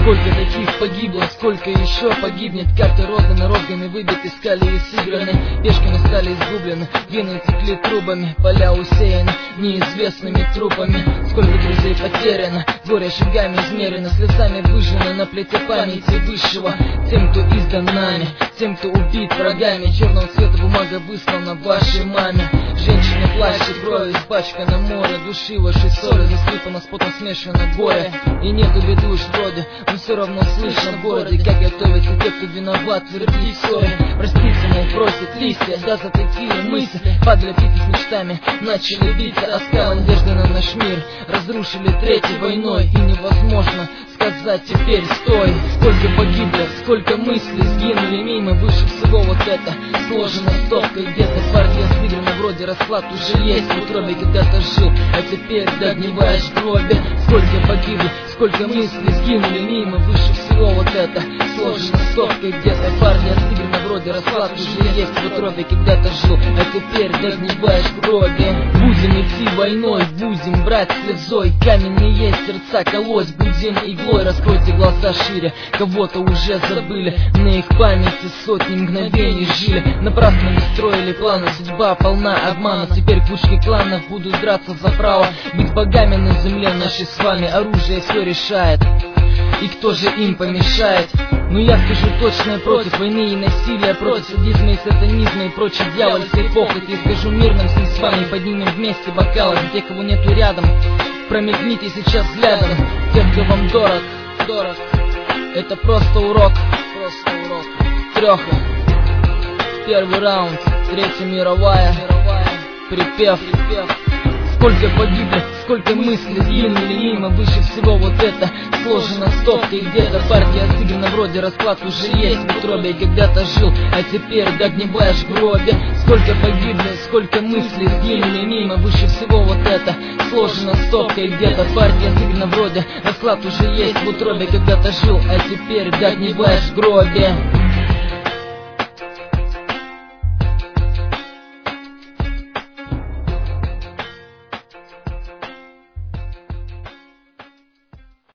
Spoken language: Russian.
Сколько таких погибло, сколько еще погибнет. Карты розданы, розганы выбиты, скали и сыграны, пешками стали изгублены, вены текли трубами, поля усеяны неизвестными трупами. Сколько друзей потеряно, горе шагами измерено, слезами выжжено на плите памяти высшего. Тем, кто издан нами, тем, кто убит врагами, черного цвета бумага выслана вашей маме. Женщина плачет кровью, испачкана море души вашей ссоры, засыпано с потом смешано горе. И нету беды уж вроде, но все равно слышно в городе, как готовятся те, кто виноват, твердит ссоры. Проститься, мол, просит листья, да за такие мысли падали птицы с мечтами, начали биться, оскал надежды на наш мир разрушили третьей войной. И невозможно сказать теперь стой. Сколько погибли, сколько мыслей сгинули мимо, выше всего вот это сложено стопкой где-то. Партия сыграна, вроде расклад уже есть в утробе, когда-то жил, а теперь догниваешь в гробе. Сколько погибли, сколько мыслей сгинули мимо, выше всего вот это сложено стопкой где-то. Партия сыграна, вроде расклад уже есть в утробе, когда-то жил, а теперь догниваешь в гробе. Будем идти войной, будем брать слезой, каменные сердца колоть будем иглой. Раскройте глаза шире, кого-то уже забыли, на их памяти сотни мгновений жили. Напрасно не строили планы, судьба полна обмана. Теперь кучки кланов будут драться за право быть богами на земле нашей с вами. Оружие все решает, и кто же им помешает? Ну я скажу точно против войны и насилия, против садизма и сатанизма и прочей дьявольской похоти. И скажу мирным всем с вами, поднимем вместе бокалы за тех, кого нету рядом. Промигните сейчас взглядом тех, кто вам дорог. Это просто урок. Трёха. Первый раунд, Третья мировая. Припев. Сколько погибли, сколько мыслей сгинули мимо, выше всего вот это сложено стопкой где-то. Партия сыграна, вроде расклад уже есть в утробе, когда-то жил, а теперь догниваешь в гробе. Сколько погибли, сколько мыслей сгинули мимо, выше всего вот это сложено стопкой где-то. Партия сыграна, вроде расклад уже есть в утробе, когда-то жил, а теперь догниваешь в гробе.